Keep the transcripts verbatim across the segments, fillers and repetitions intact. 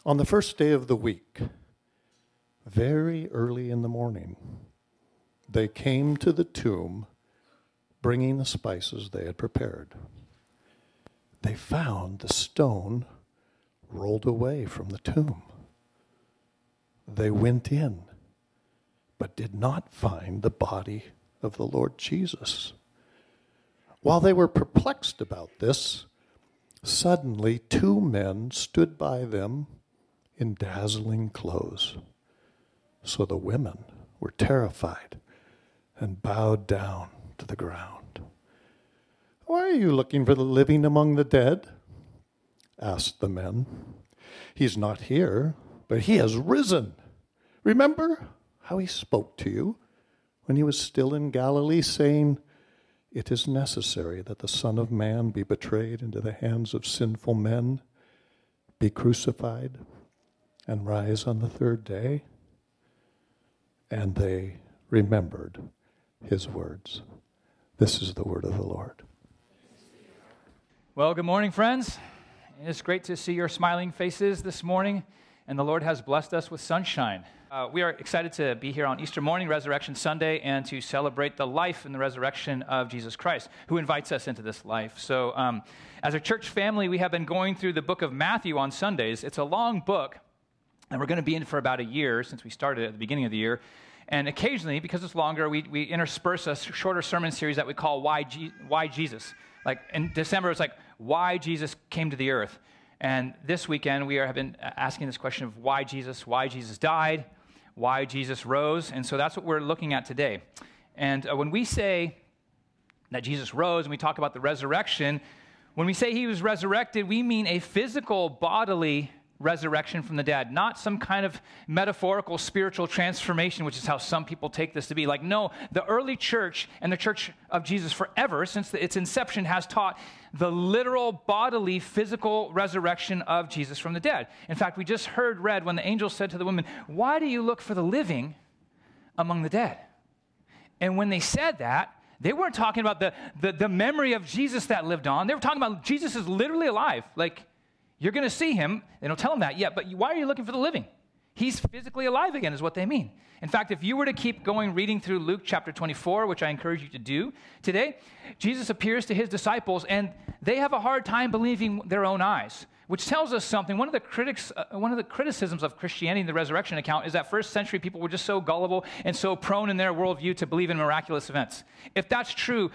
On the first day of the week, very early in the morning, they came to the tomb bringing the spices they had prepared. They found the stone rolled away from the tomb. They went in, but did not find the body of the Lord Jesus. While they were perplexed about this, suddenly two men stood by them in dazzling clothes. So the women were terrified and bowed down to the ground. "Why are you looking for the living among the dead?" asked the men. "He's not here, but he has risen. Remember how he spoke to you when he was still in Galilee, saying, 'It is necessary that the Son of Man be betrayed into the hands of sinful men, be crucified, and rise on the third day?'" And they remembered his words. This is the word of the Lord. Well, good morning, friends. It's great to see your smiling faces this morning, and the Lord has blessed us with sunshine. Uh, we are excited to be here on Easter morning, Resurrection Sunday, and to celebrate the life and the resurrection of Jesus Christ, who invites us into this life. So um, as a church family, we have been going through the book of Matthew on Sundays. It's a long book, and we're going to be in for about a year since we started at the beginning of the year. And occasionally, because it's longer, we, we intersperse a shorter sermon series that we call Why, G- Why Jesus? Like in December, it's like, why Jesus came to the earth. And this weekend, we are, have been asking this question of why Jesus, why Jesus died, why Jesus rose. And so that's what we're looking at today. And uh, when we say that Jesus rose, and we talk about the resurrection, when we say he was resurrected, we mean a physical, bodily resurrection from the dead, not some kind of metaphorical spiritual transformation, which is how some people take this to be. Like, no, the early church and the church of Jesus forever, since its inception, has taught the literal, bodily, physical resurrection of Jesus from the dead. In fact, we just heard read when the angel said to the women, "Why do you look for the living among the dead?" And when they said that, they weren't talking about the, the, the memory of Jesus that lived on. They were talking about Jesus is literally alive. Like, you're going to see him. They don't tell him that yet, but why are you looking for the living? He's physically alive again is what they mean. In fact, if you were to keep going reading through Luke chapter twenty-four, which I encourage you to do today, Jesus appears to his disciples, and they have a hard time believing their own eyes, which tells us something. One of the critics, uh, one of the criticisms of Christianity in the resurrection account is that first century people were just so gullible and so prone in their worldview to believe in miraculous events. If that's true,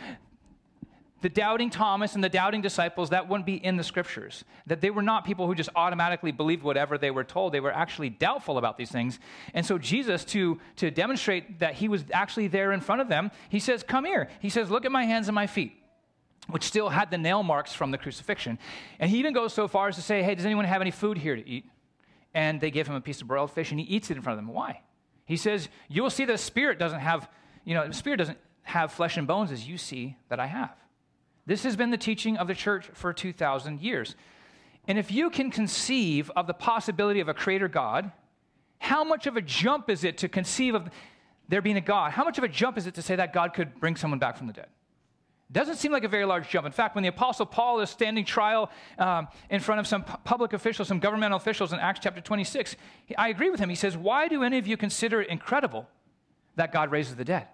the doubting Thomas and the doubting disciples, that wouldn't be in the scriptures. That they were not people who just automatically believed whatever they were told. They were actually doubtful about these things. And so Jesus, to, to demonstrate that he was actually there in front of them, he says, "Come here." He says, "Look at my hands and my feet," which still had the nail marks from the crucifixion. And he even goes so far as to say, "Hey, does anyone have any food here to eat?" And they give him a piece of broiled fish, and he eats it in front of them. Why? He says, "You will see the spirit doesn't have, you know, the spirit doesn't have flesh and bones as you see that I have." This has been the teaching of the church for two thousand years. And if you can conceive of the possibility of a creator God, how much of a jump is it to conceive of there being a God? How much of a jump is it to say that God could bring someone back from the dead? Doesn't seem like a very large jump. In fact, when the Apostle Paul is standing trial um, in front of some pu- public officials, some governmental officials in Acts chapter twenty-six, he, I agree with him. He says, "Why do any of you consider it incredible that God raises the dead?"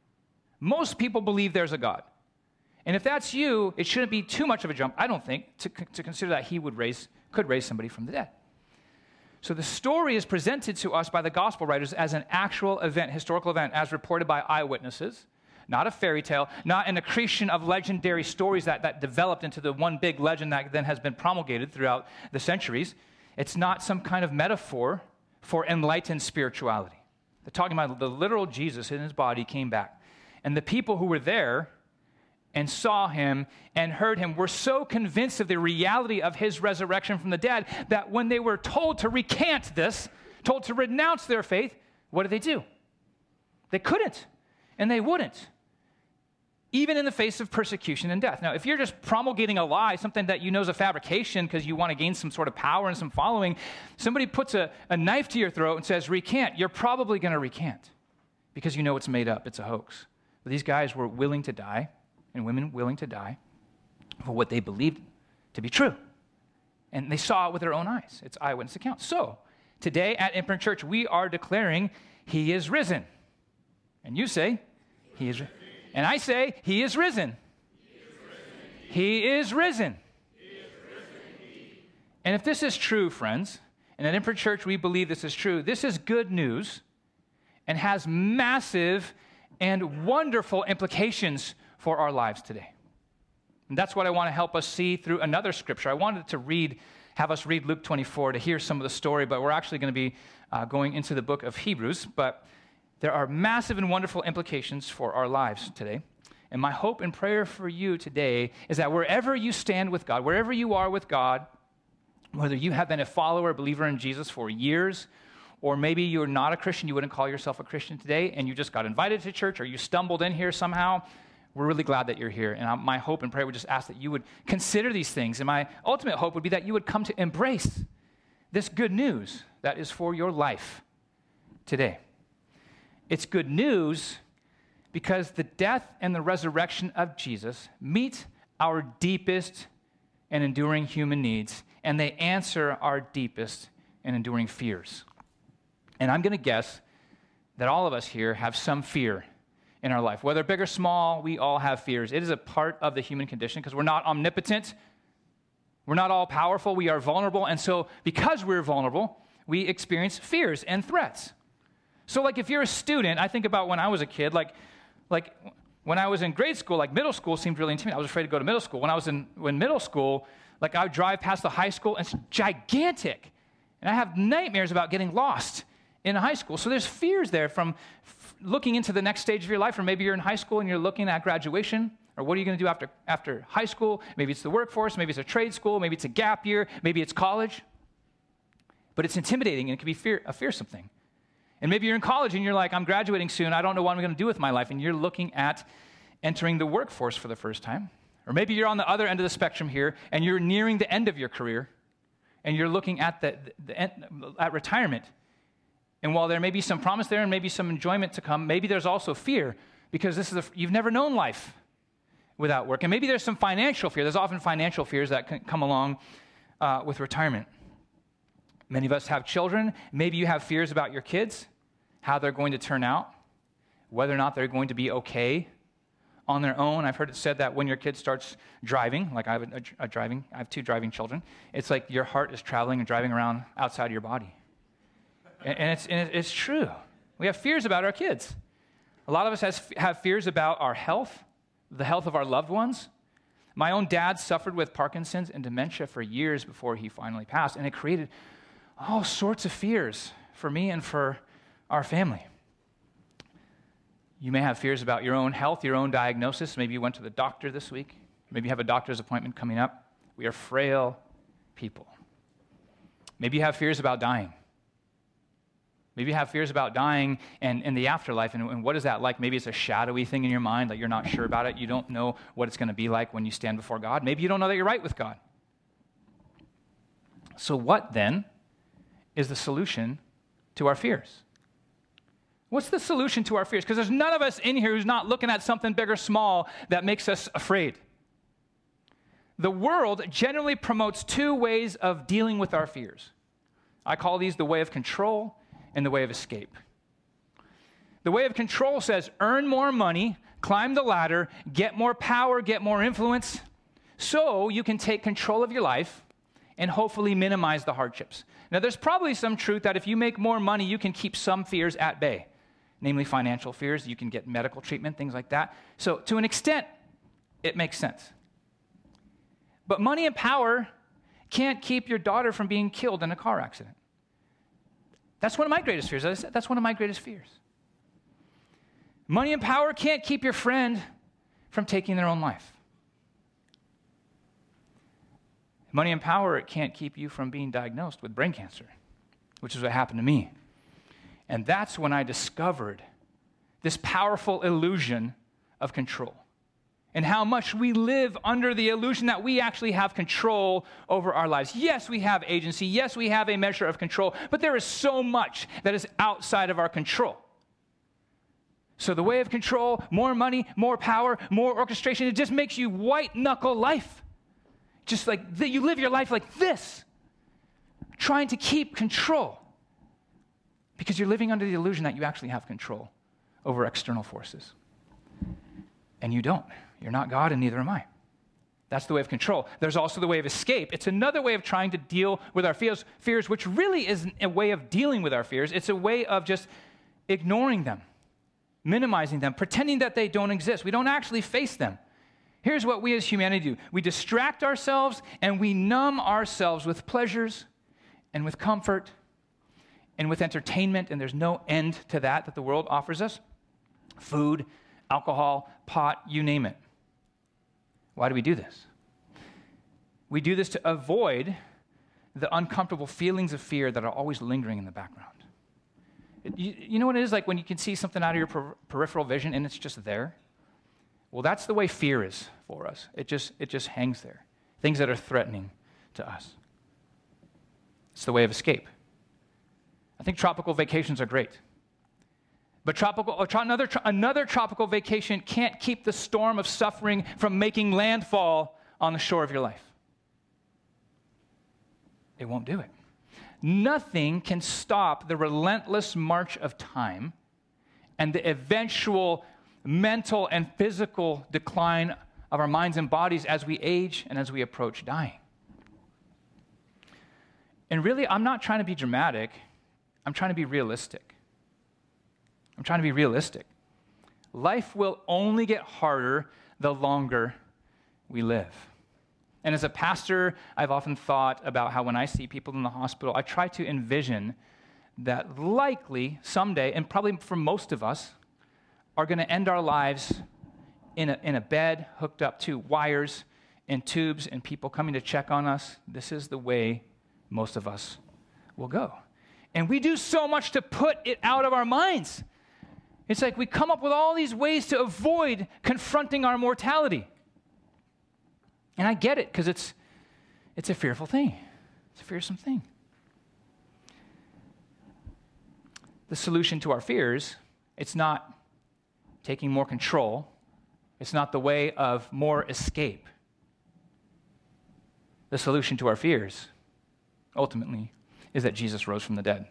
Most people believe there's a God. And if that's you, it shouldn't be too much of a jump, I don't think, to, to consider that he would raise, could raise somebody from the dead. So the story is presented to us by the gospel writers as an actual event, historical event, as reported by eyewitnesses, not a fairy tale, not an accretion of legendary stories that, that developed into the one big legend that then has been promulgated throughout the centuries. It's not some kind of metaphor for enlightened spirituality. They're talking about the literal Jesus in his body came back. And the people who were there and saw him and heard him were so convinced of the reality of his resurrection from the dead that when they were told to recant this, told to renounce their faith, what did they do? They couldn't, and they wouldn't, even in the face of persecution and death. Now, if you're just promulgating a lie, something that you know is a fabrication because you want to gain some sort of power and some following, somebody puts a, a knife to your throat and says, recant, you're probably going to recant because you know it's made up, it's a hoax. But these guys were willing to die, and women willing to die for what they believed to be true. And they saw it with their own eyes. It's eyewitness account. So today at Imprint Church, we are declaring he is risen. And you say, he is risen. And I say, he is risen. He is risen. He is risen. And if this is true, friends, and at Imprint Church we believe this is true, this is good news and has massive and wonderful implications for our lives today. And that's what I want to help us see through another scripture. I wanted to read, have us read Luke twenty-four to hear some of the story, but we're actually going to be uh, going into the book of Hebrews. But there are massive and wonderful implications for our lives today. And my hope and prayer for you today is that wherever you stand with God, wherever you are with God, whether you have been a follower, a believer in Jesus for years, or maybe you're not a Christian, you wouldn't call yourself a Christian today, and you just got invited to church, or you stumbled in here somehow, we're really glad that you're here. And my hope and prayer would just ask that you would consider these things. And my ultimate hope would be that you would come to embrace this good news that is for your life today. It's good news because the death and the resurrection of Jesus meet our deepest and enduring human needs, and they answer our deepest and enduring fears. And I'm going to guess that all of us here have some fear in our life. Whether big or small, we all have fears. It is a part of the human condition because we're not omnipotent. We're not all powerful. We are vulnerable. And so because we're vulnerable, we experience fears and threats. So like if you're a student, I think about when I was a kid, like Like when I was in grade school, like middle school seemed really intimidating. I was afraid to go to middle school. When I was in when middle school, like I would drive past the high school, and it's gigantic. And I have nightmares about getting lost in high school. So there's fears there from f- looking into the next stage of your life, or maybe you're in high school and you're looking at graduation, or what are you going to do after, after high school? Maybe it's the workforce, maybe it's a trade school, maybe it's a gap year, maybe it's college. But it's intimidating, and it can be fear, a fearsome thing. And maybe you're in college and you're like, I'm graduating soon. I don't know what I'm going to do with my life. And you're looking at entering the workforce for the first time. Or maybe you're on the other end of the spectrum here and you're nearing the end of your career and you're looking at the, the end, at retirement. And while there may be some promise there and maybe some enjoyment to come, maybe there's also fear because this is a, you've never known life without work. And maybe there's some financial fear. There's often financial fears that can come along uh, with retirement. Many of us have children. Maybe you have fears about your kids, how they're going to turn out, whether or not they're going to be okay on their own. I've heard it said that when your kid starts driving, like I have a, a driving, I have two driving children, it's like your heart is traveling and driving around outside of your body. And, and, it's, and it's true. We have fears about our kids. A lot of us has, have fears about our health, the health of our loved ones. My own dad suffered with Parkinson's and dementia for years before he finally passed, and it created all sorts of fears for me and for our family. You may have fears about your own health, your own diagnosis. Maybe you went to the doctor this week. Maybe you have a doctor's appointment coming up. We are frail people. Maybe you have fears about dying. Maybe you have fears about dying and, and the afterlife, and, and what is that like? Maybe it's a shadowy thing in your mind that you're not sure about it. You don't know what it's going to be like when you stand before God. Maybe you don't know that you're right with God. So what then is the solution to our fears? What's the solution to our fears? Because there's none of us in here who's not looking at something big or small that makes us afraid. The world generally promotes two ways of dealing with our fears. I call these the way of control and the way of escape. The way of control says earn more money, climb the ladder, get more power, get more influence, so you can take control of your life and hopefully minimize the hardships. Now, there's probably some truth that if you make more money, you can keep some fears at bay, namely financial fears. You can get medical treatment, things like that. So to an extent, it makes sense. But money and power can't keep your daughter from being killed in a car accident. That's one of my greatest fears. As I said, that's one of my greatest fears. Money and power can't keep your friend from taking their own life. Money and power, it can't keep you from being diagnosed with brain cancer, which is what happened to me. And that's when I discovered this powerful illusion of control and how much we live under the illusion that we actually have control over our lives. Yes, we have agency. Yes, we have a measure of control, but there is so much that is outside of our control. So the way of control, more money, more power, more orchestration, it just makes you white-knuckle life. just like that you live your life like this, trying to keep control, because you're living under the illusion that you actually have control over external forces. And you don't. You're not God, and neither am I. That's the way of control. There's also the way of escape. It's another way of trying to deal with our fears, fears, which really isn't a way of dealing with our fears. It's a way of just ignoring them, minimizing them, pretending that they don't exist. We don't actually face them. Here's what we as humanity do. We distract ourselves and we numb ourselves with pleasures and with comfort and with entertainment, and there's no end to that that the world offers us. Food, alcohol, pot, you name it. Why do we do this? We do this to avoid the uncomfortable feelings of fear that are always lingering in the background. It, you, you know what it is like when you can see something out of your per- peripheral vision and it's just there? Well, that's the way fear is for us. It just, it just hangs there. Things that are threatening to us. It's the way of escape. I think tropical vacations are great. But tropical, another, another tropical vacation can't keep the storm of suffering from making landfall on the shore of your life. It won't do it. Nothing can stop the relentless march of time and the eventual mental and physical decline of our minds and bodies as we age and as we approach dying. And really, I'm not trying to be dramatic. I'm trying to be realistic. I'm trying to be realistic. Life will only get harder the longer we live. And as a pastor, I've often thought about how when I see people in the hospital, I try to envision that likely someday, and probably for most of us, are going to end our lives in a, in a bed hooked up to wires and tubes and people coming to check on us. This is the way most of us will go. And we do so much to put it out of our minds. It's like we come up with all these ways to avoid confronting our mortality. And I get it, because it's it's a fearful thing. It's a fearsome thing. The solution to our fears, it's not taking more control. It's not the way of more escape. The solution to our fears, ultimately, is that Jesus rose from the dead.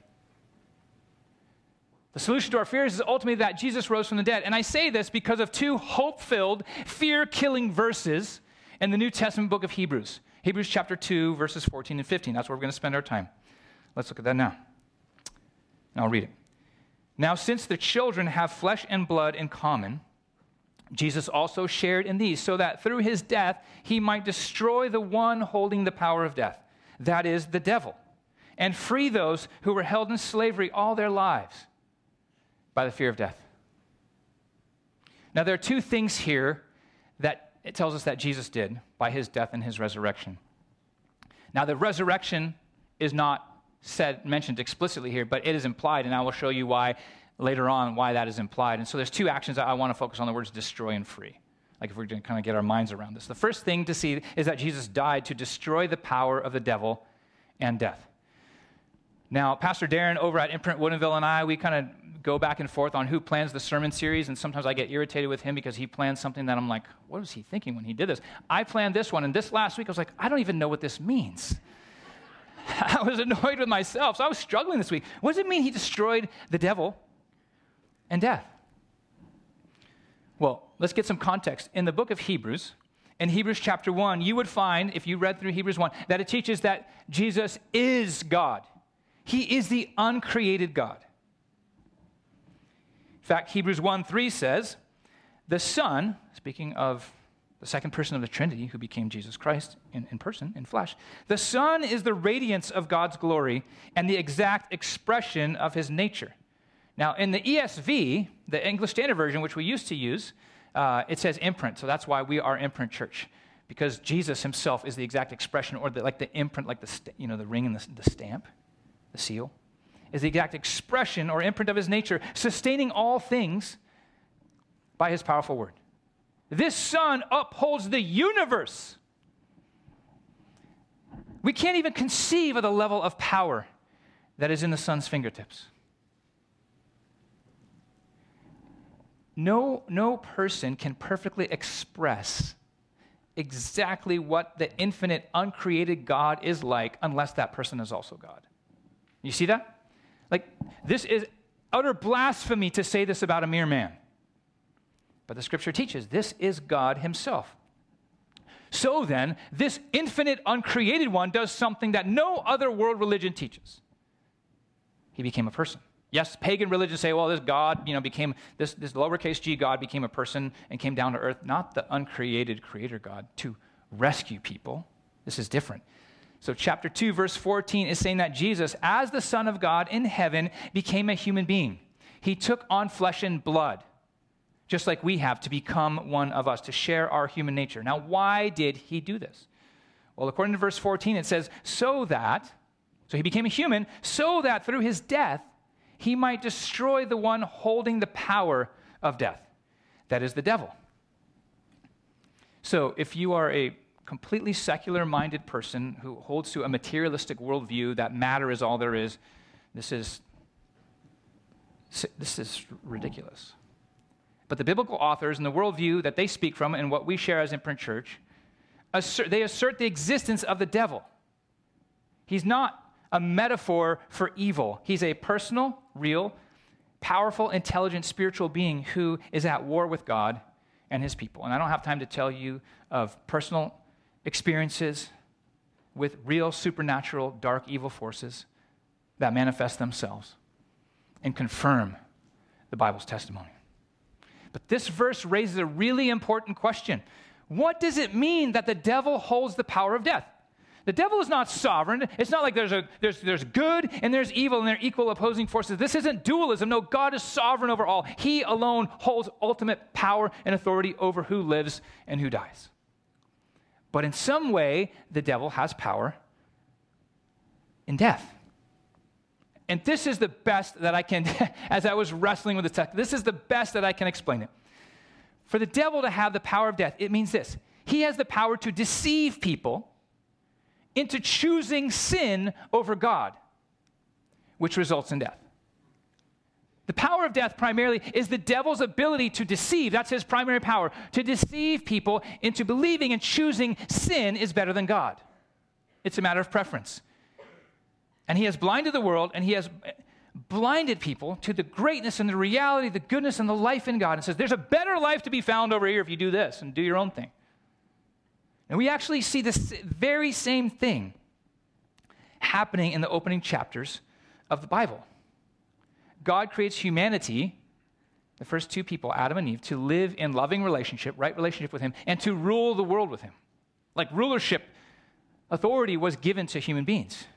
The solution to our fears is ultimately that Jesus rose from the dead. And I say this because of two hope-filled, fear-killing verses in the New Testament book of Hebrews. Hebrews chapter two, verses fourteen and fifteen. That's where we're going to spend our time. Let's look at that now. And I'll read it. Now, since the children have flesh and blood in common, Jesus also shared in these, so that through his death he might destroy the one holding the power of death, that is, the devil, and free those who were held in slavery all their lives by the fear of death. Now, there are two things here that it tells us that Jesus did by his death and his resurrection. Now, the resurrection is not said, mentioned explicitly here, but it is implied, and I will show you why later on why that is implied. And so there's two actions that I want to focus on, the words destroy and free, like if we're going to kind of get our minds around this. The first thing to see is that Jesus died to destroy the power of the devil and death. Now, Pastor Darren over at Imprint Woodinville and I, we kind of go back and forth on who plans the sermon series, and sometimes I get irritated with him because he plans something that I'm like, what was he thinking when he did this? I planned this one, and this last week I was like, I don't even know what this means. I was annoyed with myself, so I was struggling this week. What does it mean he destroyed the devil and death? Well, let's get some context. In the book of Hebrews, in Hebrews chapter one, you would find, if you read through Hebrews one, that it teaches that Jesus is God. He is the uncreated God. In fact, Hebrews one three says, the Son, speaking of the second person of the Trinity who became Jesus Christ in, in person, in flesh, the Son is the radiance of God's glory and the exact expression of his nature. Now, in the E S V, the English Standard Version, which we used to use, uh, it says imprint, so that's why we are Imprint Church, because Jesus himself is the exact expression, or the, like the imprint, like the st- you know the ring and the, the stamp, the seal, is the exact expression or imprint of his nature, sustaining all things by his powerful word. This Son upholds the universe. We can't even conceive of the level of power that is in the Son's fingertips. No, no person can perfectly express exactly what the infinite, uncreated God is like unless that person is also God. You see that? Like, this is utter blasphemy to say this about a mere man. But the scripture teaches this is God himself. So then, this infinite, uncreated one does something that no other world religion teaches. He became a person. Yes, pagan religions say, well, this God, you know, became, this, this lowercase g God became a person and came down to earth, not the uncreated creator God, to rescue people. This is different. So chapter two, verse fourteen is saying that Jesus, as the Son of God in heaven, became a human being. He took on flesh and blood, just like we have, to become one of us, to share our human nature. Now, why did he do this? Well, according to verse fourteen, it says, so that, so he became a human, so that through his death, he might destroy the one holding the power of death. That is the devil. So if you are a completely secular-minded person who holds to a materialistic worldview that matter is all there is, this is, this is ridiculous. But the biblical authors and the worldview that they speak from and what we share as Imprint Church, assert, they assert the existence of the devil. He's not a metaphor for evil. He's a personal, real, powerful, intelligent, spiritual being who is at war with God and his people. And I don't have time to tell you of personal experiences with real, supernatural, dark, evil forces that manifest themselves and confirm the Bible's testimony. But this verse raises a really important question. What does it mean that the devil holds the power of death? The devil is not sovereign. It's not like there's a there's there's good and there's evil and they're equal opposing forces. This isn't dualism. No, God is sovereign over all. He alone holds ultimate power and authority over who lives and who dies. But in some way, the devil has power in death. And this is the best that I can, as I was wrestling with the text, this is the best that I can explain it. For the devil to have the power of death, it means this. He has the power to deceive people into choosing sin over God, which results in death. The power of death primarily is the devil's ability to deceive. That's his primary power, to deceive people into believing and choosing sin is better than God. It's a matter of preference. And he has blinded the world, and he has blinded people to the greatness and the reality, the goodness and the life in God, and says, there's a better life to be found over here if you do this and do your own thing. And we actually see this very same thing happening in the opening chapters of the Bible. God creates humanity, the first two people, Adam and Eve, to live in loving relationship, right relationship with him, and to rule the world with him. Like rulership, authority was given to human beings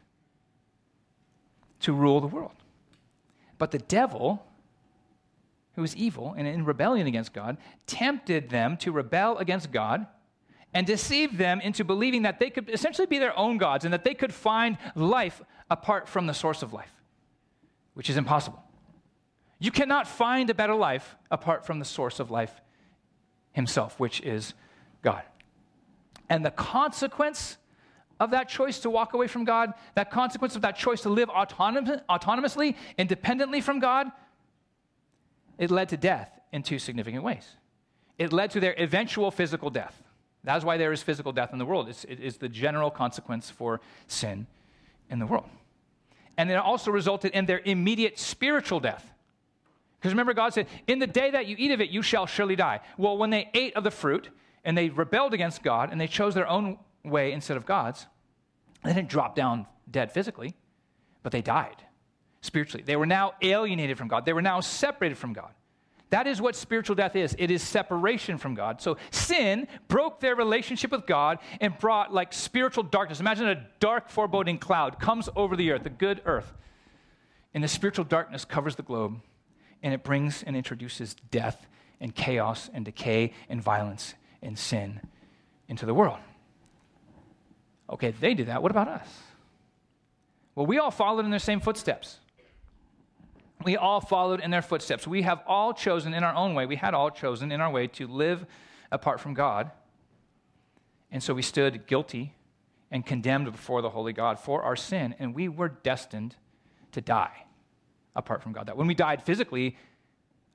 to rule the world. But the devil, who is evil and in rebellion against God, tempted them to rebel against God and deceived them into believing that they could essentially be their own gods and that they could find life apart from the source of life, which is impossible. You cannot find a better life apart from the source of life himself, which is God. And the consequence of that choice to walk away from God, that consequence of that choice to live autonom- autonomously, independently from God, it led to death in two significant ways. It led to their eventual physical death. That's why there is physical death in the world. It's, it is the general consequence for sin in the world. And it also resulted in their immediate spiritual death. Because remember, God said, in the day that you eat of it, you shall surely die. Well, when they ate of the fruit and they rebelled against God and they chose their own way instead of God's, they didn't drop down dead physically, but they died spiritually. They were now alienated from God. They were now separated from God. That is what spiritual death is. It is separation from God. So sin broke their relationship with God and brought like spiritual darkness. Imagine a dark foreboding cloud comes over the earth, the good earth, and the spiritual darkness covers the globe, and it brings and introduces death and chaos and decay and violence and sin into the world. Okay, they did that. What about us? Well, we all followed in their same footsteps. We all followed in their footsteps. We have all chosen in our own way. We had all chosen in our way to live apart from God. And so we stood guilty and condemned before the holy God for our sin, and we were destined to die apart from God. That when we died physically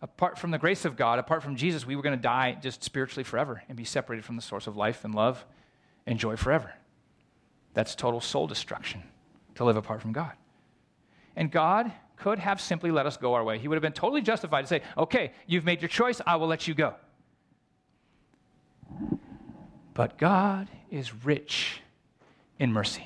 apart from the grace of God, apart from Jesus, we were going to die just spiritually forever and be separated from the source of life and love and joy forever. That's total soul destruction, to live apart from God. And God could have simply let us go our way. He would have been totally justified to say, okay, you've made your choice, I will let you go. But God is rich in mercy.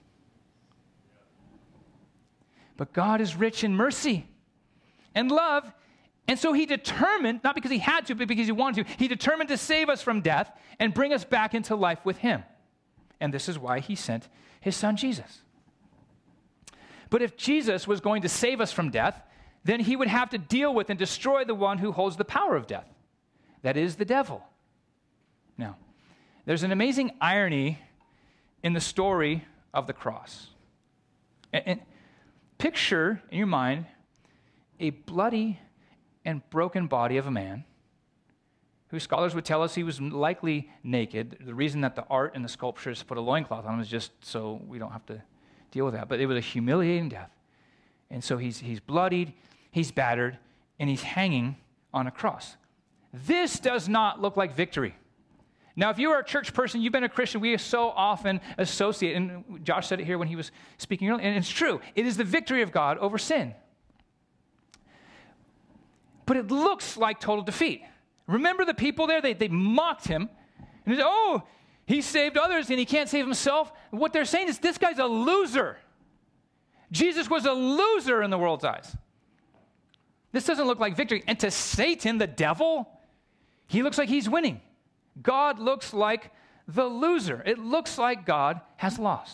But God is rich in mercy and love, and so he determined, not because he had to, but because he wanted to, he determined to save us from death and bring us back into life with him. And this is why he sent his son Jesus. But if Jesus was going to save us from death, then he would have to deal with and destroy the one who holds the power of death. That is the devil. Now, there's an amazing irony in the story of the cross. And, and picture in your mind a bloody and broken body of a man who scholars would tell us he was likely naked. The reason that the art and the sculptures put a loincloth on him is just so we don't have to deal with that. But it was a humiliating death. And so he's, he's bloodied, he's battered, and he's hanging on a cross. This does not look like victory. Now, if you are a church person, you've been a Christian, we so often associate, and Josh said it here when he was speaking earlier, and it's true. It is the victory of God over sin. But it looks like total defeat. Remember the people there? They, they mocked him. And they said, oh, he saved others and he can't save himself. What they're saying is this guy's a loser. Jesus was a loser in the world's eyes. This doesn't look like victory. And to Satan, the devil, he looks like he's winning. God looks like the loser. It looks like God has lost.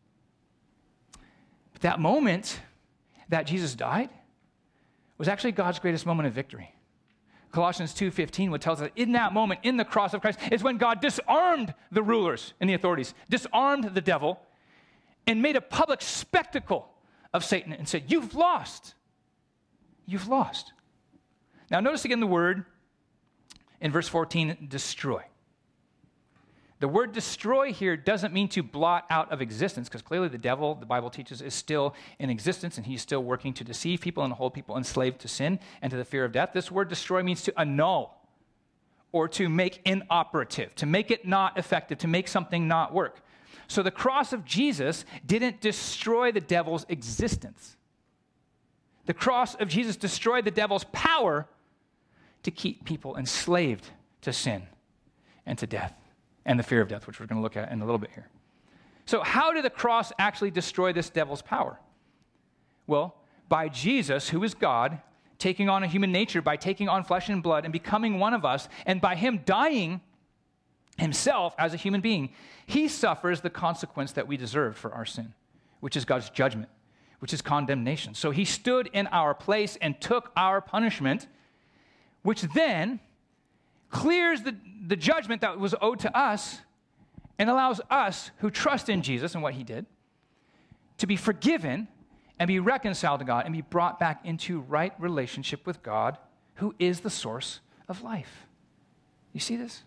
But that moment that Jesus died was actually God's greatest moment of victory. Colossians two fifteen would tell us that in that moment, in the cross of Christ, is when God disarmed the rulers and the authorities, disarmed the devil, and made a public spectacle of Satan and said, you've lost. You've lost. Now notice again the word in verse fourteen, destroy. The word destroy here doesn't mean to blot out of existence, because clearly the devil, the Bible teaches, is still in existence, and he's still working to deceive people and hold people enslaved to sin and to the fear of death. This word destroy means to annul or to make inoperative, to make it not effective, to make something not work. So the cross of Jesus didn't destroy the devil's existence. The cross of Jesus destroyed the devil's power to keep people enslaved to sin and to death and the fear of death, which we're going to look at in a little bit here. So how did the cross actually destroy this devil's power? Well, by Jesus, who is God, taking on a human nature, by taking on flesh and blood and becoming one of us, and by him dying himself as a human being, he suffers the consequence that we deserved for our sin, which is God's judgment, which is condemnation. So he stood in our place and took our punishment, which then clears the, the judgment that was owed to us and allows us who trust in Jesus and what he did to be forgiven and be reconciled to God and be brought back into right relationship with God, who is the source of life. You see this?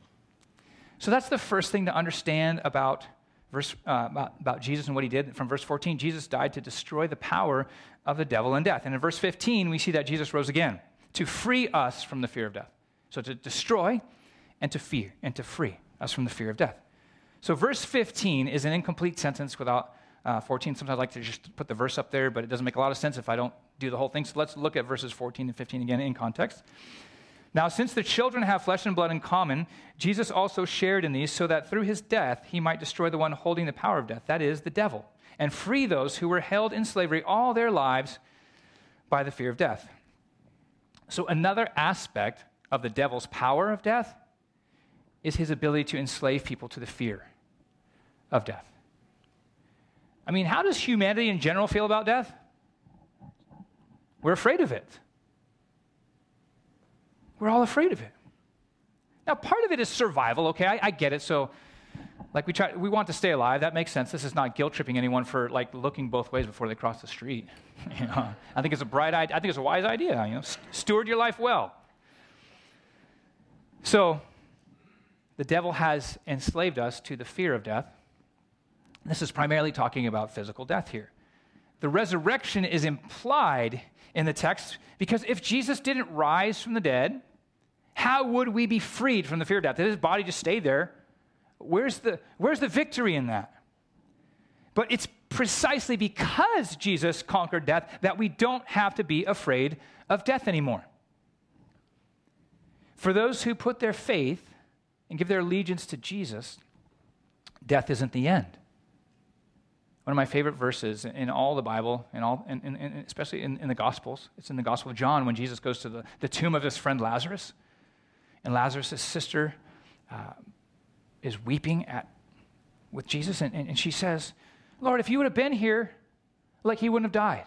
So that's the first thing to understand about verse uh, about, about Jesus and what he did. From verse fourteen, Jesus died to destroy the power of the devil and death. And in verse fifteen, we see that Jesus rose again to free us from the fear of death. So to destroy and to fear and to free us from the fear of death. So verse fifteen is an incomplete sentence without uh, fourteen. Sometimes I like to just put the verse up there, but it doesn't make a lot of sense if I don't do the whole thing. So let's look at verses fourteen and fifteen again in context. Now, since the children have flesh and blood in common, Jesus also shared in these so that through his death he might destroy the one holding the power of death, that is, the devil, and free those who were held in slavery all their lives by the fear of death. So another aspect of the devil's power of death is his ability to enslave people to the fear of death. I mean, how does humanity in general feel about death? We're afraid of it. We're all afraid of it. Now, part of it is survival, okay? I, I get it. So, like, we try, we want to stay alive. That makes sense. This is not guilt-tripping anyone for, like, looking both ways before they cross the street. You know, I think it's a bright idea. I think it's a wise idea. You know, steward your life well. So, the devil has enslaved us to the fear of death. This is primarily talking about physical death here. The resurrection is implied in the text because if Jesus didn't rise from the dead, how would we be freed from the fear of death? Did his body just stay there? Where's the, where's the victory in that? But it's precisely because Jesus conquered death that we don't have to be afraid of death anymore. For those who put their faith and give their allegiance to Jesus, death isn't the end. One of my favorite verses in all the Bible, and all, and, and, and especially in, in the Gospels, it's in the Gospel of John when Jesus goes to the, the tomb of his friend Lazarus, and Lazarus' sister uh, is weeping at with Jesus, and, and, and she says, Lord, if you would have been here, like he wouldn't have died.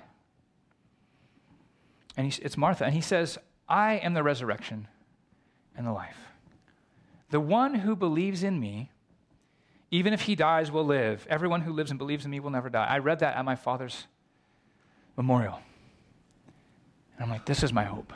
And he, it's Martha, and he says, I am the resurrection and the life. The one who believes in me, even if he dies, will live. Everyone who lives and believes in me will never die. I read that at my father's memorial. And I'm like, this is my hope.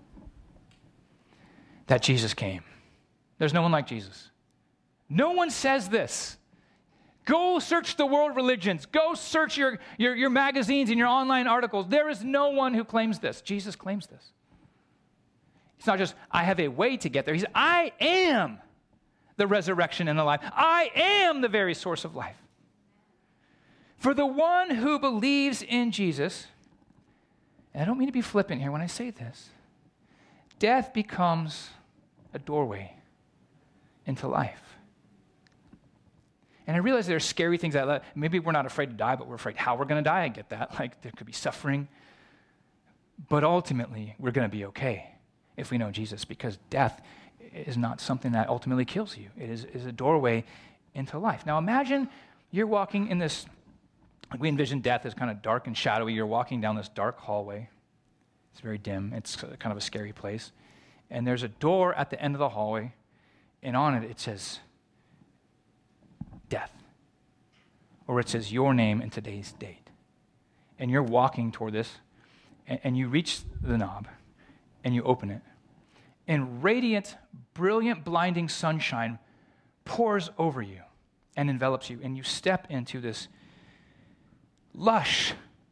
That Jesus came. There's no one like Jesus. No one says this. Go search the world religions. Go search your, your, your magazines and your online articles. There is no one who claims this. Jesus claims this. It's not just, I have a way to get there. He said, I am the resurrection and the life. I am the very source of life. For the one who believes in Jesus, and I don't mean to be flippant here when I say this, death becomes a doorway into life. And I realize there are scary things that maybe we're not afraid to die, but we're afraid how we're going to die. I get that. Like there could be suffering. But ultimately, we're going to be okay if we know Jesus, because death is not something that ultimately kills you. It is, is a doorway into life. Now imagine you're walking in this, like we envision death as kind of dark and shadowy. You're walking down this dark hallway. It's very dim. It's kind of a scary place. And there's a door at the end of the hallway, and on it it says, death. Or it says your name and today's date. And you're walking toward this, and, and you reach the knob, and you open it. And radiant, brilliant, blinding sunshine pours over you and envelops you. And you step into this lush,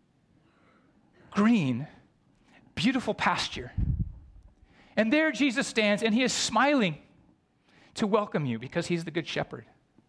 green, beautiful pasture. And there Jesus stands, and he is smiling to welcome you because he's the good shepherd.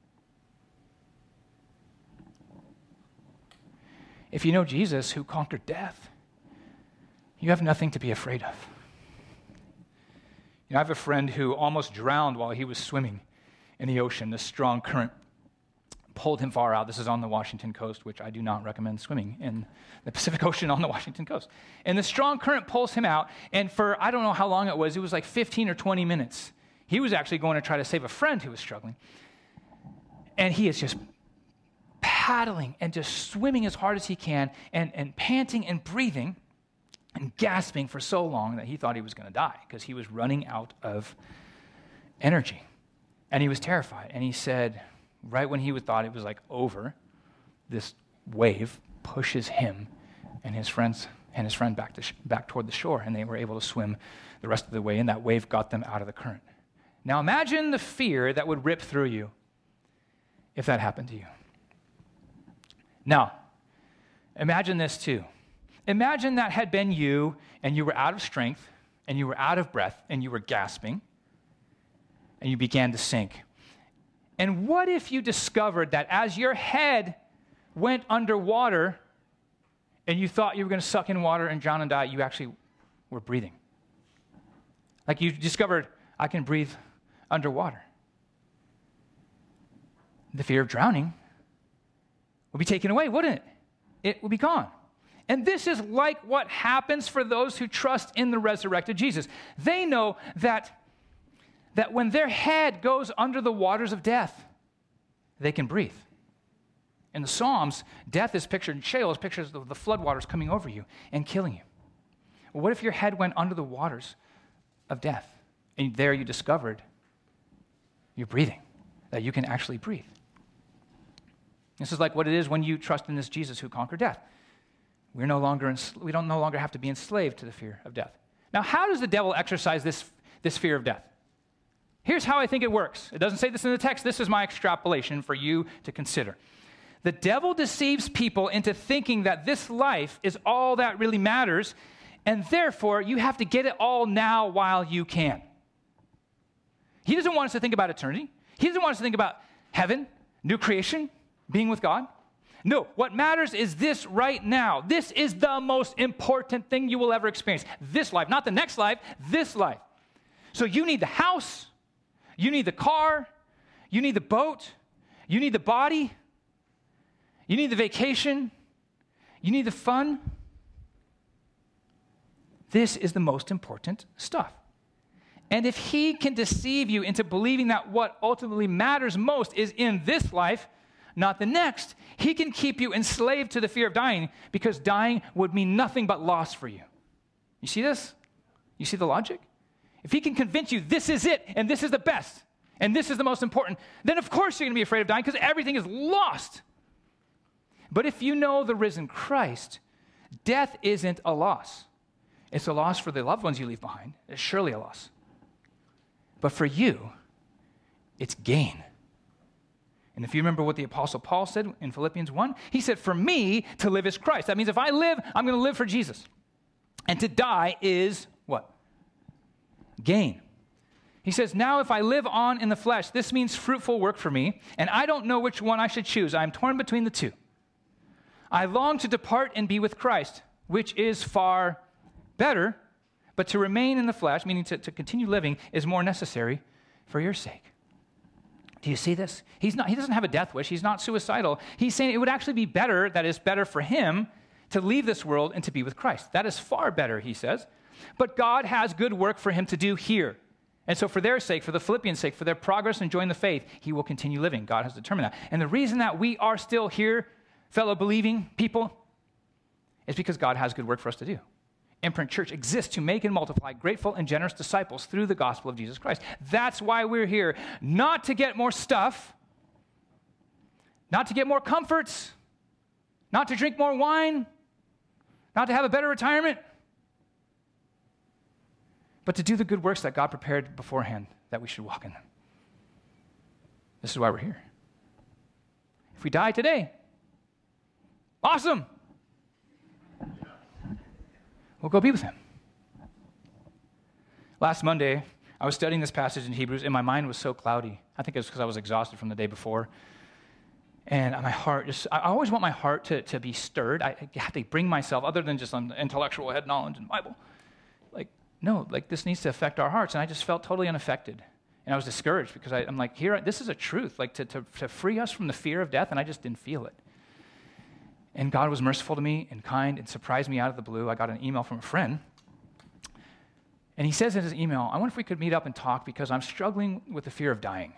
If you know Jesus who conquered death, you have nothing to be afraid of. You know, I have a friend who almost drowned while he was swimming in the ocean. This strong current pulled him far out. This is on the Washington coast, which I do not recommend swimming in the Pacific Ocean on the Washington coast. And the strong current pulls him out, and for, I don't know how long it was, it was like fifteen or twenty minutes. He was actually going to try to save a friend who was struggling. And he is just paddling and just swimming as hard as he can and, and panting and breathing and gasping for so long that he thought he was going to die because he was running out of energy. And he was terrified. And he said, right when he thought it was like over, this wave pushes him and his friends and his friend back to sh- back toward the shore, and they were able to swim the rest of the way, and that wave got them out of the current. Now imagine the fear that would rip through you if that happened to you. Now, imagine this too. Imagine that had been you, and you were out of strength, and you were out of breath, and you were gasping, and you began to sink. And what if you discovered that as your head went underwater, and you thought you were going to suck in water and drown and die, you actually were breathing? Like you discovered, I can breathe underwater. The fear of drowning would be taken away, wouldn't it? It would be gone. And this is like what happens for those who trust in the resurrected Jesus. They know that, that when their head goes under the waters of death, they can breathe. In the Psalms, death is pictured, Sheol is pictures of the floodwaters coming over you and killing you. Well, what if your head went under the waters of death, and there you discovered you're breathing, that you can actually breathe? This is like what it is when you trust in this Jesus who conquered death. We're no longer ens- we don't no longer have to be enslaved to the fear of death. Now, how does the devil exercise this, this fear of death? Here's how I think it works. It doesn't say this in the text. This is my extrapolation for you to consider. The devil deceives people into thinking that this life is all that really matters, and therefore you have to get it all now while you can. He doesn't want us to think about eternity. He doesn't want us to think about heaven, new creation, being with God. No, what matters is this right now. This is the most important thing you will ever experience. This life, not the next life, this life. So you need the house, you need the car, you need the boat, you need the body, you need the vacation, you need the fun. This is the most important stuff. And if he can deceive you into believing that what ultimately matters most is in this life, not the next, he can keep you enslaved to the fear of dying, because dying would mean nothing but loss for you. You see this? You see the logic? If he can convince you this is it, and this is the best, and this is the most important, then of course you're going to be afraid of dying, because everything is lost. But if you know the risen Christ, death isn't a loss. It's a loss for the loved ones you leave behind. It's surely a loss. But for you, it's gain. And if you remember what the Apostle Paul said in Philippians one, he said, for me, to live is Christ. That means if I live, I'm going to live for Jesus. And to die is what? Gain. He says, now if I live on in the flesh, this means fruitful work for me, and I don't know which one I should choose. I am torn between the two. I long to depart and be with Christ, which is far better, but to remain in the flesh, meaning to, to continue living, is more necessary for your sake. Do you see this? He's not, he doesn't have a death wish. He's not suicidal. He's saying it would actually be better, that is better for him, to leave this world and to be with Christ. That is far better, he says. But God has good work for him to do here. And so for their sake, for the Philippians' sake, for their progress in joining the faith, he will continue living. God has determined that. And the reason that we are still here, fellow believing people, is because God has good work for us to do. Imprint Church exists to make and multiply grateful and generous disciples through the gospel of Jesus Christ. That's why we're here. Not to get more stuff, not to get more comforts, not to drink more wine, not to have a better retirement, but to do the good works that God prepared beforehand that we should walk in them. This is why we're here. If we die today, awesome. We'll go be with him. Last Monday, I was studying this passage in Hebrews, and my mind was so cloudy. I think it was because I was exhausted from the day before. And my heart just, I always want my heart to, to be stirred. I have to bring myself, other than just on intellectual head knowledge and Bible. Like, no, like this needs to affect our hearts. And I just felt totally unaffected. And I was discouraged because I, I'm like, here, this is a truth, like to, to, to free us from the fear of death, and I just didn't feel it. And God was merciful to me and kind and surprised me out of the blue. I got an email from a friend. And he says in his email, I wonder if we could meet up and talk because I'm struggling with the fear of dying.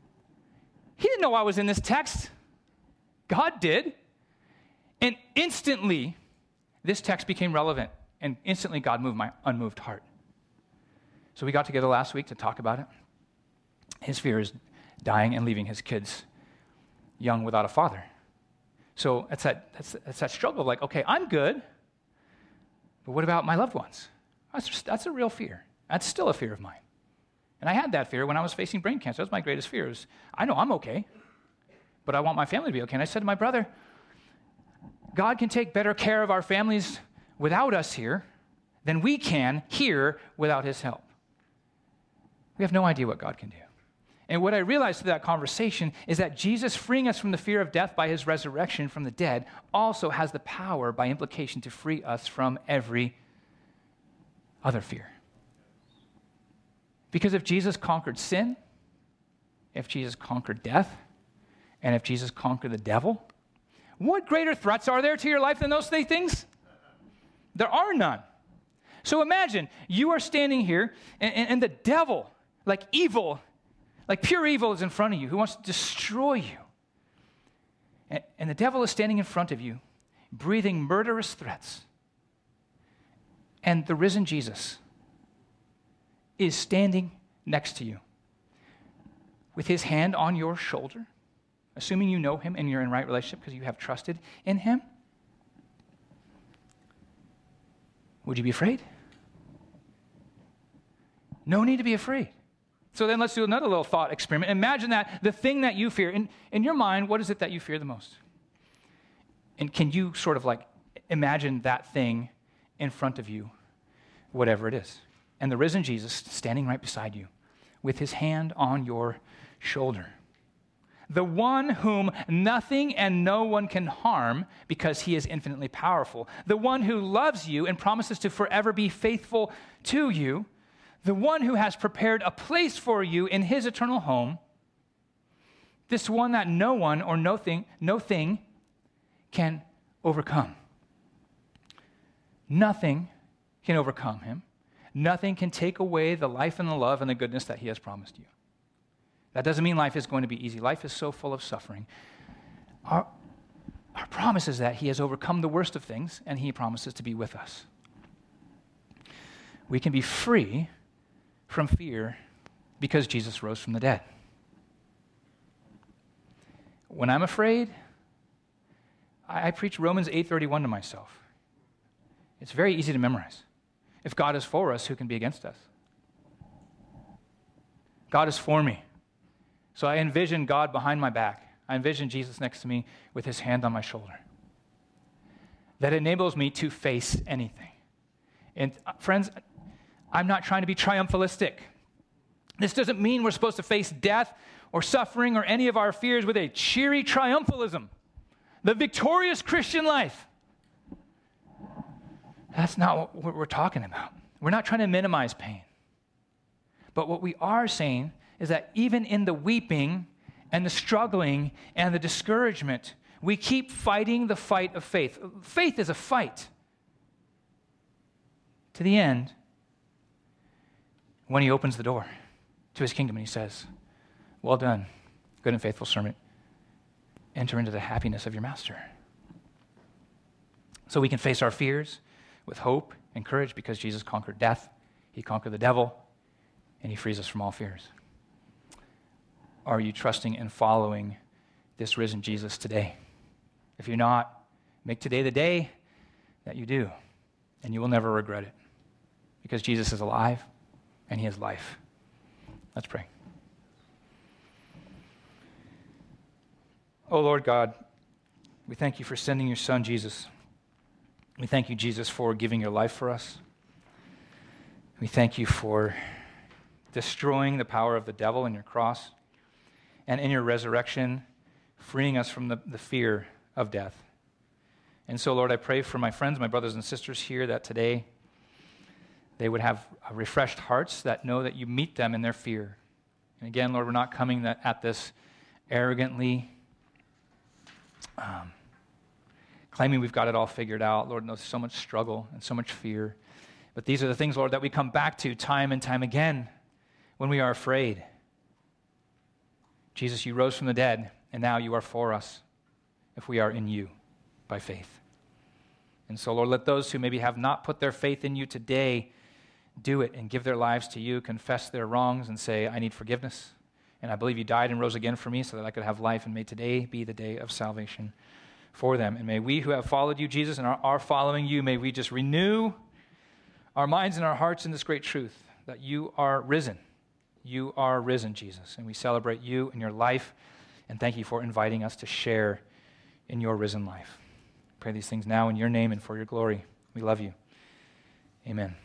He didn't know I was in this text. God did. And instantly, this text became relevant. And instantly, God moved my unmoved heart. So we got together last week to talk about it. His fear is dying and leaving his kids young without a father. So it's that, that's, that's that struggle of like, okay, I'm good, but what about my loved ones? That's, just, that's a real fear. That's still a fear of mine. And I had that fear when I was facing brain cancer. That was my greatest fear. Was, I know I'm okay, but I want my family to be okay. And I said to my brother, God can take better care of our families without us here than we can here without his help. We have no idea what God can do. And what I realized through that conversation is that Jesus freeing us from the fear of death by his resurrection from the dead also has the power, by implication, to free us from every other fear. Because if Jesus conquered sin, if Jesus conquered death, and if Jesus conquered the devil, what greater threats are there to your life than those three things? There are none. So imagine you are standing here, and, and, and the devil, like evil, like pure evil is in front of you, who wants to destroy you. And, and the devil is standing in front of you, breathing murderous threats. And the risen Jesus is standing next to you with his hand on your shoulder, assuming you know him and you're in right relationship because you have trusted in him. Would you be afraid? No need to be afraid. So then let's do another little thought experiment. Imagine that the thing that you fear, in, in your mind, what is it that you fear the most? And can you sort of like imagine that thing in front of you, whatever it is? And the risen Jesus standing right beside you with his hand on your shoulder. The one whom nothing and no one can harm because he is infinitely powerful. The one who loves you and promises to forever be faithful to you. The one who has prepared a place for you in his eternal home. This one that no one or no thing, no thing can overcome. Nothing can overcome him. Nothing can take away the life and the love and the goodness that he has promised you. That doesn't mean life is going to be easy. Life is so full of suffering. Our, our promise is that he has overcome the worst of things, and he promises to be with us. We can be free from fear because Jesus rose from the dead. When I'm afraid, I, I preach Romans eight thirty-one to myself. It's very easy to memorize. If God is for us, who can be against us? God is for me. So I envision God behind my back. I envision Jesus next to me with his hand on my shoulder. That enables me to face anything. And uh, friends, I'm not trying to be triumphalistic. This doesn't mean we're supposed to face death or suffering or any of our fears with a cheery triumphalism. The victorious Christian life. That's not what we're talking about. We're not trying to minimize pain. But what we are saying is that even in the weeping and the struggling and the discouragement, we keep fighting the fight of faith. Faith is a fight to the end when he opens the door to his kingdom and he says, well done, good and faithful servant. Enter into the happiness of your master. So we can face our fears with hope and courage because Jesus conquered death, he conquered the devil, and he frees us from all fears. Are you trusting and following this risen Jesus today? If you're not, make today the day that you do, and you will never regret it because Jesus is alive and he has life. Let's pray. Oh Lord God, we thank you for sending your son Jesus. We thank you, Jesus, for giving your life for us. We thank you for destroying the power of the devil in your cross and in your resurrection, freeing us from the, the fear of death. And so, Lord, I pray for my friends, my brothers and sisters here that today they would have refreshed hearts that know that you meet them in their fear. And again, Lord, we're not coming that, at this arrogantly, um, claiming we've got it all figured out. Lord, there's so much struggle and so much fear. But these are the things, Lord, that we come back to time and time again when we are afraid. Jesus, you rose from the dead, and now you are for us if we are in you by faith. And so, Lord, let those who maybe have not put their faith in you today do it and give their lives to you, confess their wrongs, and say, I need forgiveness. And I believe you died and rose again for me so that I could have life, and may today be the day of salvation for them. And may we who have followed you, Jesus, and are, are following you, may we just renew our minds and our hearts in this great truth that you are risen. You are risen, Jesus, and we celebrate you and your life, and thank you for inviting us to share in your risen life. Pray these things now in your name and for your glory. We love you. Amen.